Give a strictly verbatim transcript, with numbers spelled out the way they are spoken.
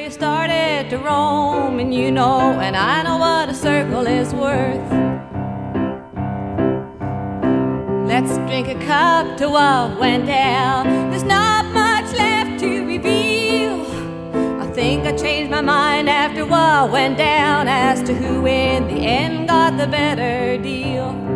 you started to roam, and you know, and I know what a circle is worth. Let's drink a cup to what went down. There's not much left to reveal. I think I changed my mind after what went down as to who in the end got the better deal.